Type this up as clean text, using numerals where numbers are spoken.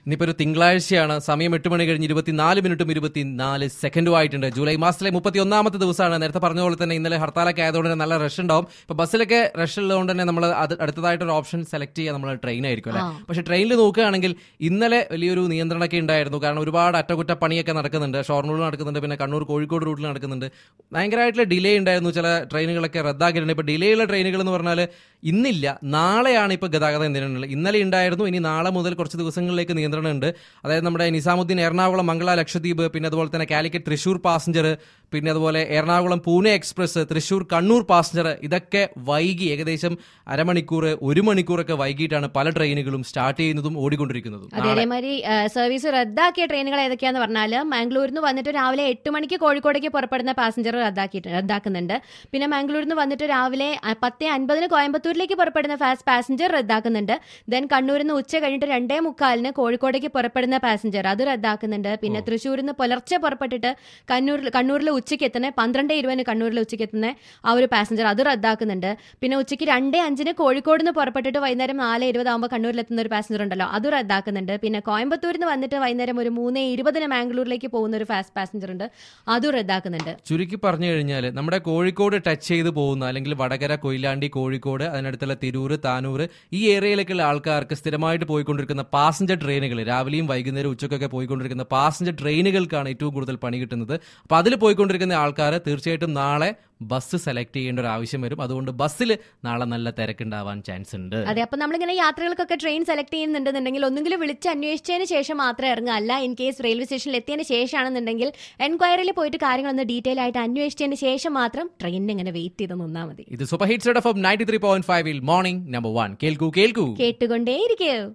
ഇന്നിപ്പോ ഒരു തിങ്കളാഴ്ചയാണ്. സമയം 8 മണി കഴിഞ്ഞ് 24 മിനിറ്റും 24 സെക്കൻഡും ആയിട്ടുണ്ട്. ജൂലൈ മാസത്തിലെ 31ാമത്തെ ദിവസമാണ്. നേരത്തെ പറഞ്ഞ പോലെ തന്നെ ഇന്നലെ ഹർത്താലൊക്കെ ആയതുകൊണ്ട് തന്നെ നല്ല റഷ് ഉണ്ടാവും. ഇപ്പൊ ബസ്സിലൊക്കെ റഷ് ഉള്ളതുകൊണ്ട് തന്നെ നമ്മൾ അടുത്തതായിട്ടൊരു ഓപ്ഷൻ സെലക്ട് ചെയ്യുക നമ്മൾ ട്രെയിൻ ആയിരിക്കും അല്ലെ. പക്ഷെ ട്രെയിനിൽ നോക്കുകയാണെങ്കിൽ ഇന്നലെ വലിയൊരു നിയന്ത്രണമൊക്കെ ഉണ്ടായിരുന്നു. കാരണം ഒരുപാട് അറ്റകുറ്റപ്പണിയൊക്കെ നടക്കുന്നുണ്ട്. ഷൊർണൂരിൽ നടക്കുന്നുണ്ട്, പിന്നെ കണ്ണൂർ കോഴിക്കോട് റൂട്ടിൽ നടക്കുന്നുണ്ട്. ഭയങ്കരമായിട്ടുള്ള ഡിലേ ഉണ്ടായിരുന്നു. ചില ട്രെയിനുകളൊക്കെ റദ്ദാക്കിയിട്ടുണ്ട്. ഇപ്പൊ ഡിലേ ഉള്ള ട്രെയിനുകൾ എന്ന് പറഞ്ഞാൽ ഇന്നില്ല, നാളെയാണ് ഇപ്പോൾ ഗതാഗത നിയന്ത്രണങ്ങൾ. ഇന്നലെ ഉണ്ടായിരുന്നു, ഇനി നാളെ മുതൽ കുറച്ച് ദിവസങ്ങളിലേക്ക് നിയന്ത്രണം ഉണ്ട്. അതായത് നമ്മുടെ നിസാമുദ്ദീൻ എറണാകുളം മംഗള ലക്ഷദ്വീപ്, പിന്നെ അതുപോലെ തന്നെ കാലിക്കറ്റ് തൃശൂർ പാസഞ്ചർ, പിന്നെ അതുപോലെ എറണാകുളം പൂനെ എക്സ്പ്രസ്, തൃശൂർ കണ്ണൂർ പാസഞ്ചർ, ഇതൊക്കെ വൈകി ഏകദേശം അരമണിക്കൂർ 1 മണിക്കൂറൊക്കെ വൈകിട്ടാണ് പല ട്രെയിനുകളും സ്റ്റാർട്ട് ചെയ്യുന്നതും ഓടിക്കൊണ്ടിരിക്കുന്നതും. അതേമാതിരി സർവീസ് റദ്ദാക്കിയ ട്രെയിനുകൾ ഏതൊക്കെയാന്ന് പറഞ്ഞാൽ മാംഗ്ലൂരിൽ നിന്ന് വന്നിട്ട് രാവിലെ 8 മണിക്ക് കോഴിക്കോടേക്ക് പുറപ്പെടുന്ന പാസഞ്ചർ റദ്ദാക്കുന്നുണ്ട്. പിന്നെ മാംഗ്ലൂരിൽ നിന്ന് വന്നിട്ട് രാവിലെ 10:50 കോയമ്പത്തൂരിലേക്ക് പുറപ്പെടുന്ന ഫാസ്റ്റ് പാസഞ്ചർ റദ്ദാക്കുന്നുണ്ട്. ദെൻ കണ്ണൂരിൽ നിന്ന് ഉച്ച കഴിഞ്ഞിട്ട് 2:45 കോഴിക്കോടേക്ക് പുറപ്പെടുന്ന പാസഞ്ചർ അത് റദ്ദാക്കുന്നുണ്ട്. പിന്നെ തൃശ്ശൂരിൽ നിന്ന് പുലർച്ചെ പുറപ്പെട്ടിട്ട് കണ്ണൂരിൽ ഉച്ചയ്ക്ക് എത്തുന്ന 12:20 കണ്ണൂരിൽ ഉച്ചയ്ക്ക് എത്തുന്ന ആ ഒരു പാസഞ്ചർ അത് റദ്ദാക്കുന്നുണ്ട്. പിന്നെ ഉച്ചയ്ക്ക് 2:05 കോഴിക്കോട് നിന്ന് പുറപ്പെട്ടിട്ട് വൈകുന്നേരം 4:20 ആകുമ്പോൾ കണ്ണൂരിലെത്തുന്ന ഒരു പാസഞ്ചർ ഉണ്ടല്ലോ, അത് റദ്ദാക്കുന്നുണ്ട്. പിന്നെ കോയമ്പത്തൂരിൽ നിന്ന് വന്നിട്ട് വൈകുന്നേരം ഒരു 3:20 മാംഗ്ലൂരിലേക്ക് പോകുന്ന ഒരു ഫാസ്റ്റ് പാസഞ്ചർ ഉണ്ട്, അതും റദ്ദാക്കുന്നുണ്ട്. ചുരുക്കി പറഞ്ഞു കഴിഞ്ഞാൽ നമ്മുടെ കോഴിക്കോട് ടച്ച് ചെയ്ത് പോകുന്ന അല്ലെങ്കിൽ വടകര, കൊയിലാണ്ടി, കോഴിക്കോട്, അതിനടുത്തുള്ള തിരൂര്, താനൂർ ഈ ഏരിയയിലേക്കുള്ള ആൾക്കാർക്ക് സ്ഥിരമായിട്ട് പോയിക്കൊണ്ടിരിക്കുന്ന പാസഞ്ചർ ട്രെയിനുകൾ, രാവിലെയും വൈകുന്നേരം ഉച്ചക്കൊക്കെ പോയിക്കൊണ്ടിരിക്കുന്ന പാസഞ്ചർ ട്രെയിനുകൾക്കാണ് ഏറ്റവും കൂടുതൽ പണി കിട്ടുന്നത്. അപ്പോൾ അതിൽ പോയിക്കൊണ്ടിരിക്കുന്ന ആൾക്കാർ തീർച്ചയായിട്ടും നാളെ ബസ് സെലക്ട് ചെയ്യേണ്ട ഒരു ആവശ്യം വരും. അതുകൊണ്ട് ബസ്സിൽ നാളെ നല്ല തിരക്കുണ്ടാവാൻ ചാൻസ് ഉണ്ട്. അതെ, അപ്പൊ നമ്മളിങ്ങനെ യാത്രകൾക്കൊക്കെ ട്രെയിൻ സെലക്ട് ചെയ്യുന്നുണ്ടെന്നുണ്ടെങ്കിൽ ഒന്നെങ്കിലും വിളിച്ച് അന്വേഷിച്ചതിന് ശേഷം മാത്രമേ ഇറങ്ങുക. അല്ല ഇൻ കേസ് റെയിൽവേ സ്റ്റേഷനിൽ എത്തിയതിന് ശേഷമാണെന്നുണ്ടെങ്കിൽ എൻക്വയറിയിൽ പോയിട്ട് കാര്യങ്ങളൊന്ന് ഡീറ്റെയിൽ ആയിട്ട് അന്വേഷിച്ചതിന് ശേഷം മാത്രം ട്രെയിനിന് ഇങ്ങനെ വെയിറ്റ് ചെയ്ത് നിന്നാൽ മതി. ഇത് super hits FM 93.5 morning number 1 കേൾക്കൂ കേട്ടുകൊണ്ടേയിരിക്കും.